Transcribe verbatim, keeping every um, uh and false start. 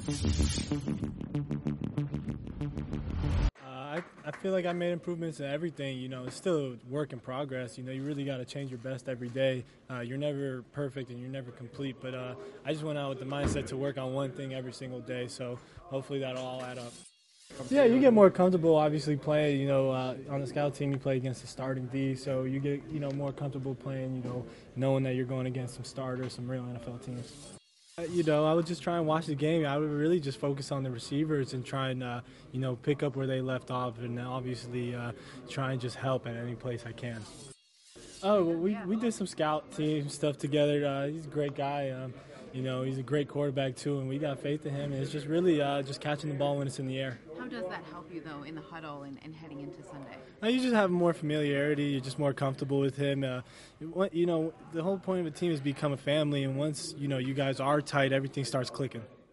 Uh, I, I feel like I made improvements in everything. You know, it's still a work in progress. You know, you really got to change your best every day. Uh, you're never perfect and you're never complete. But uh, I just went out with the mindset to work on one thing every single day. So hopefully that'll all add up. Yeah, you get more comfortable, obviously, playing, you know, uh, on the scout team you play against the starting D, so you get, you know, more comfortable playing, you know, knowing that you're going against some starters, some real N F L teams. Uh, You know, I would just try and watch the game. I would really just focus on the receivers and try and, uh, you know, pick up where they left off and obviously uh, try and just help at any place I can. Oh, well, we, we did some scout team stuff together. Uh, he's a great guy. Um, you know, he's a great quarterback, too, and we got faith in him. And it's just really uh, just catching the ball when it's in the air. How does that help you, though, in the huddle and, and heading into Sunday? Uh, you just have more familiarity. You're just more comfortable with him. Uh, you you know, the whole point of a team is become a family, and once, you know, you guys are tight, everything starts clicking.